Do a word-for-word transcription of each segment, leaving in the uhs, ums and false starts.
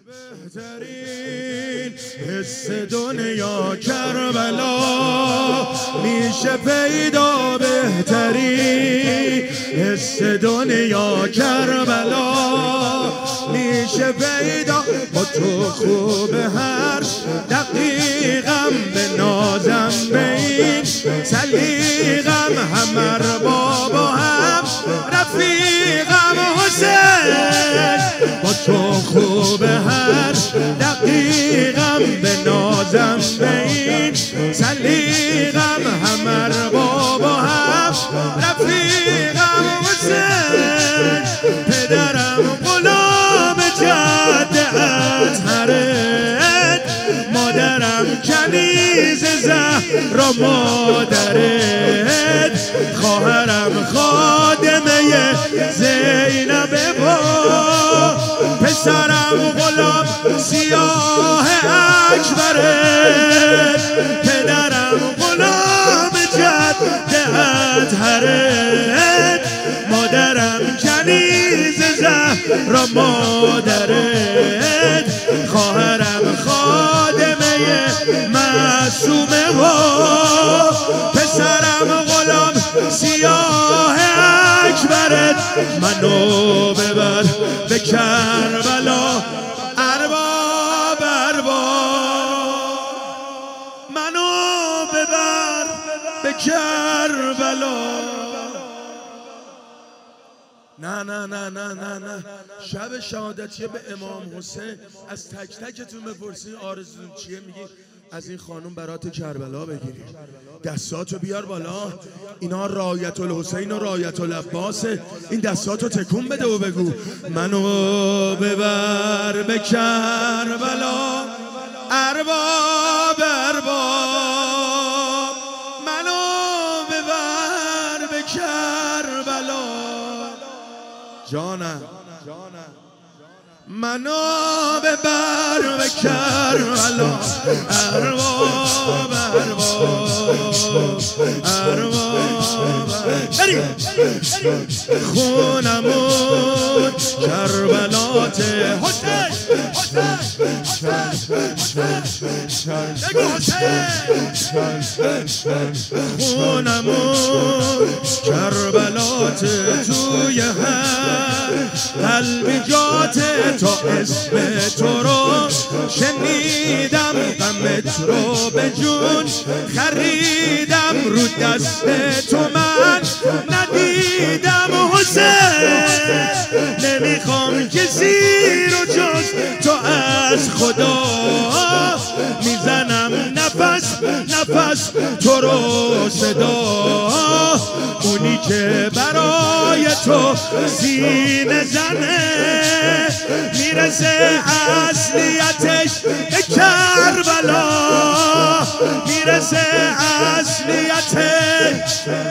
بهترین حس دنیا کربلا میشه پیدا، بهترین حس دنیا کربلا میشه پیدا. با تو خوب هر دقیقم به نازم به این سلیقم، همر بابا هم رفیقم حسین. با تو خوب هر دقیقم به نازم به این سلیقم، همر بابا هم رفیقم حسین. پدرم غلام جد اطهرت، مادرم کنیز زهرا مادرت، خواهرم خادمه زینب با، پسرم غلام سیاه اکبرت، پدرم غلام جد اطهرت، مادرم کنیز زهرا مادرت، خواهرم خادمه معصومه و پسرم غلام سیاه اکبرت. منو ببر به کربلا ارباب ارباب، منو ببر به کربلا. نه نه نه نه نه نه شب شهادتیه به امام حسین. از تک تکتون بپرسین آرزوتون چیه، میگی از این خانوم برات کربلا بگیری. دستاتو بیار بالا، اینا رایت الحسین و رایت العباسه. این دستاتو تکون بده و بگو منو ببر به کربلا ارباب ارباب، منو ببر به کربلا. جانم منو ببر به کربلا ارباب ارباب ارباب. خونمون کربلات حسین خونمون کربلات توی هر قلبی جات. تا اسم تو رو شنیدم غمت رو به جون خریدم، رو دست تو من ندیدم حسین. نمیخوام کسی رو جز تو از خدا، میزنم نفس نفس تو رو صدا. اونی که برای تو سینه زنه، میرسه اصلیتش به کربلا، میرسه اصلیتش.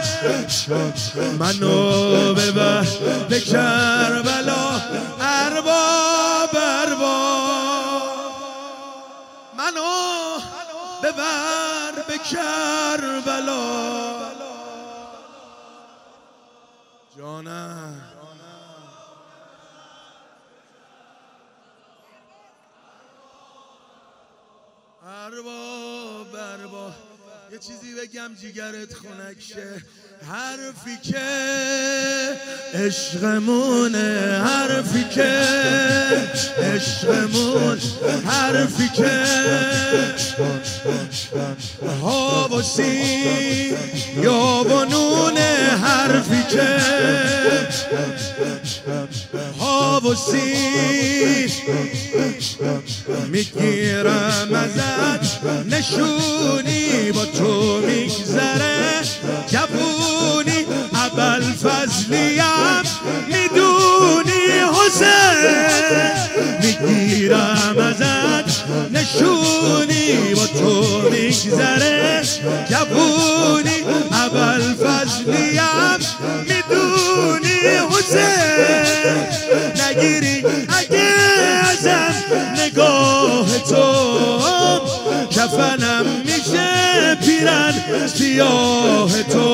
منو ببر به کربلا ارباب ارباب، منو ببر به کربلا. جانم ارباب ارباب. یه چیزی بگم جیگرت خنک شه، حرفی که عشقمونه، حرفی که عشقمون، حرفی که ها و سین یا و نونه، حرفی که ها و سین. میگیرم ازت نشونی، با تو میگذره جوونی، ابوالفضلیم میدونی حسین. میگیرم ازت نشونی، با تو میگذره جوونی، ابوالفضلیم میدونی حسین. نگیری اگه ازم نگاه تو، کفنم میشه پیرن سیاه تو.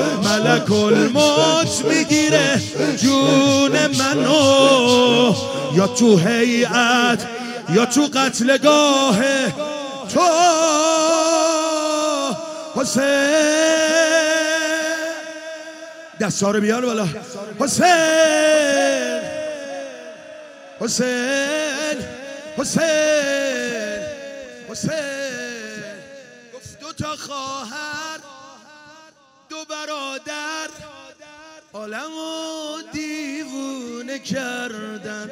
ملک الموت میگیره جون منو، یا تو هیئت یا تو قتلگاه تو حسین. دستا رو بیار بالا. حسین حسین حسین حسین. گفت دو تا خواهر دو برادر عالمو دیوونه کردن،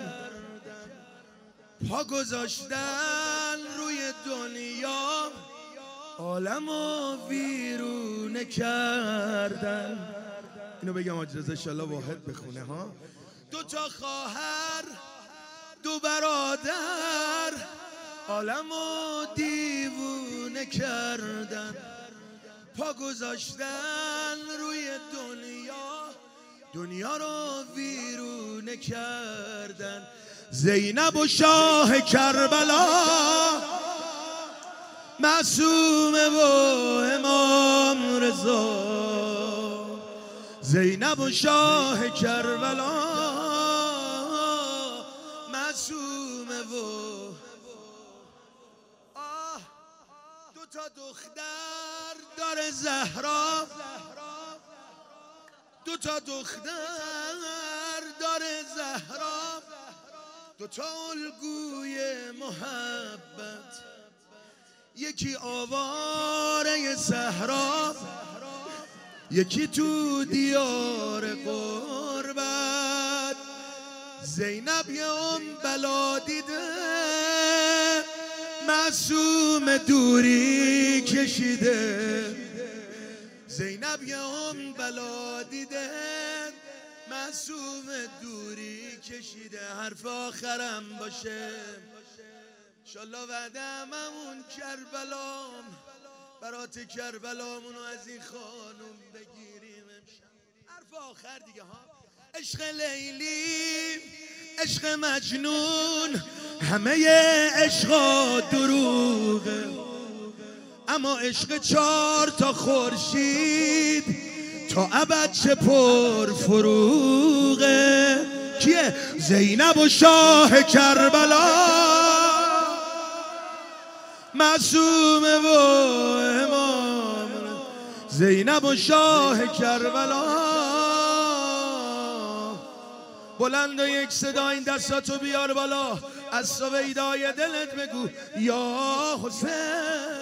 پا گذاشتن روی دنیا عالمو ویرونه کردن. اینو بگم حاج رضا انشالله واحد بخونه ها. دو تا خواهر دو برادر عالمو دیوونه کردن، پا گذاشتن روی دنیا دنیا رو ویرونه کردن. زینب و شاه کربلا معصومه و امام رضا. زینب و شاه کربلا معصومه و آه. دو تا دختر داره زهرا، دو تا دختر داره زهرا، دو تا الگوی محبت، یکی آواره صحرا، یکی تو دیار قربت. زینب یه اون بلا دیده معصوم دوری کشیده. زینب یه اون بلا دیده معصوم دوری کشیده. حرف آخرم باشه انشالله وعدم همون کربلام، برات کربلامونو از این خانوم بگیریم امشب. حرف آخر دیگه ها. عشق لیلی عشق مجنون همه عشقا دروغه، اما عشق چار تا خورشید تا ابد چه پر فروغه. کیه؟ زینب و شاه کربلا معصومه و امام. زینب و شاه کربلا. بلند و یک صدا این دستاتو بیار بالا، از سویدای دلت بگو یا حسین.